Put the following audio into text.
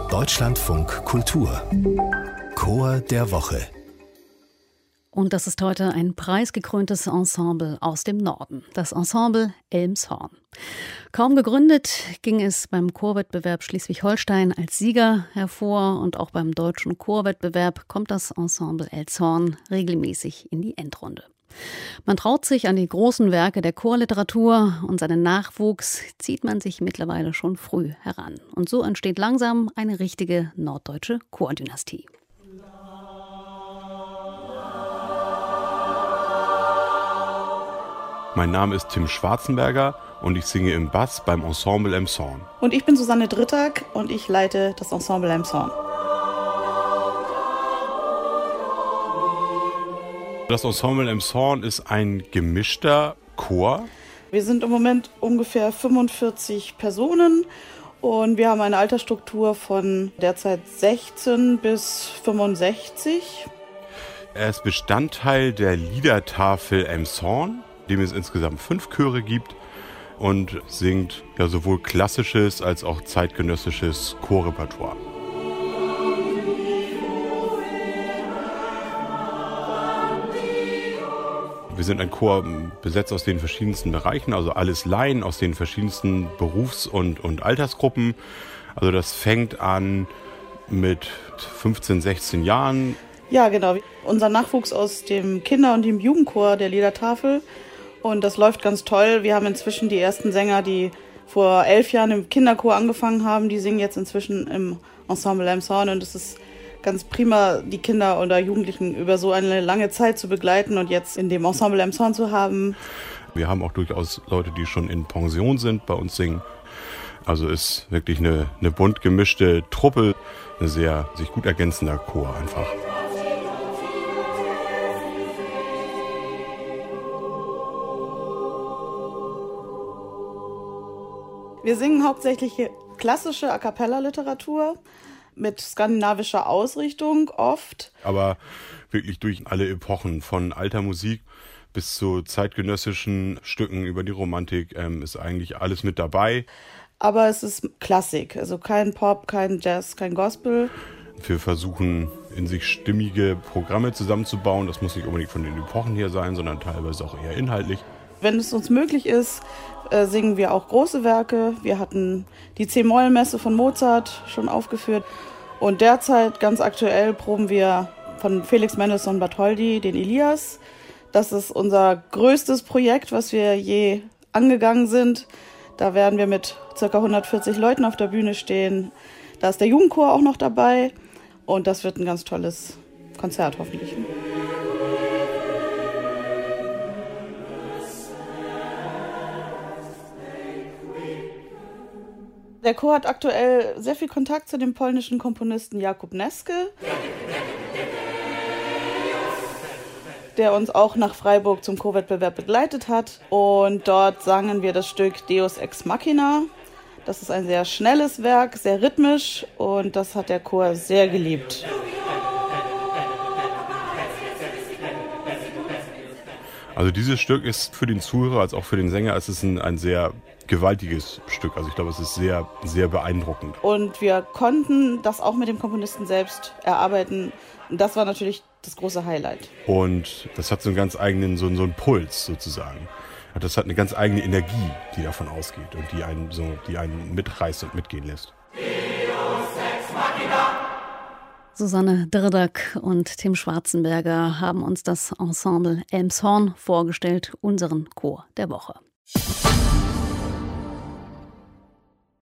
Deutschlandfunk Kultur Chor der Woche. Und das ist heute ein preisgekröntes Ensemble aus dem Norden, das Ensemble Elmshorn. Kaum gegründet, ging es beim Chorwettbewerb Schleswig-Holstein als Sieger hervor und auch beim deutschen Chorwettbewerb kommt das Ensemble Elmshorn regelmäßig in die Endrunde. Man traut sich an die großen Werke der Chorliteratur und seinen Nachwuchs zieht man sich mittlerweile schon früh heran. Und so entsteht langsam eine richtige norddeutsche Chordynastie. Mein Name ist Tim Schwarzenberger und ich singe im Bass beim Ensemble Elmshorn. Und ich bin Susanne Drittag und ich leite das Ensemble Elmshorn. Das Ensemble Elmshorn ist ein gemischter Chor. Wir sind im Moment ungefähr 45 Personen und wir haben eine Altersstruktur von derzeit 16 bis 65. Er ist Bestandteil der Liedertafel Elmshorn, dem es insgesamt 5 Chöre gibt und singt ja sowohl klassisches als auch zeitgenössisches Chorrepertoire. Wir sind ein Chor besetzt aus den verschiedensten Bereichen, also alles Laien aus den verschiedensten Berufs- und Altersgruppen. Also das fängt an mit 15, 16 Jahren. Ja, genau. Unser Nachwuchs aus dem Kinder- und dem Jugendchor der Liedertafel. Und das läuft ganz toll. Wir haben inzwischen die ersten Sänger, die vor 11 Jahren im Kinderchor angefangen haben. Die singen jetzt inzwischen im Ensemble Elmshorn. Und es ist ganz prima, die Kinder oder Jugendlichen über so eine lange Zeit zu begleiten und jetzt in dem Ensemble Elmshorn zu haben. Wir haben auch durchaus Leute, die schon in Pension sind, bei uns singen. Also ist wirklich eine bunt gemischte Truppe, ein sehr sich gut ergänzender Chor einfach. Wir singen hauptsächlich klassische A-cappella-Literatur mit skandinavischer Ausrichtung oft. Aber wirklich durch alle Epochen, von alter Musik bis zu zeitgenössischen Stücken über die Romantik, ist eigentlich alles mit dabei. Aber es ist Klassik, also kein Pop, kein Jazz, kein Gospel. Wir versuchen, in sich stimmige Programme zusammenzubauen. Das muss nicht unbedingt von den Epochen her sein, sondern teilweise auch eher inhaltlich. Wenn es uns möglich ist, singen wir auch große Werke. Wir hatten die C-Moll-Messe von Mozart schon aufgeführt. Und derzeit, ganz aktuell, proben wir von Felix Mendelssohn Bartholdy den Elias. Das ist unser größtes Projekt, was wir je angegangen sind. Da werden wir mit ca. 140 Leuten auf der Bühne stehen. Da ist der Jugendchor auch noch dabei. Und das wird ein ganz tolles Konzert hoffentlich. Der Chor hat aktuell sehr viel Kontakt zu dem polnischen Komponisten Jakub Neske, der uns auch nach Freiburg zum Chorwettbewerb begleitet hat. Und dort sangen wir das Stück Deus Ex Machina. Das ist ein sehr schnelles Werk, sehr rhythmisch und das hat der Chor sehr geliebt. Also dieses Stück ist für den Zuhörer als auch für den Sänger ein sehr gewaltiges Stück. Also ich glaube, es ist sehr, sehr beeindruckend. Und wir konnten das auch mit dem Komponisten selbst erarbeiten. Und das war natürlich das große Highlight. Und das hat so einen ganz eigenen, so einen Puls sozusagen. Das hat eine ganz eigene Energie, die davon ausgeht und die einen mitreißt und mitgehen lässt. Susanne Drittag und Tim Schwarzenberger haben uns das Ensemble Elmshorn vorgestellt, unseren Chor der Woche.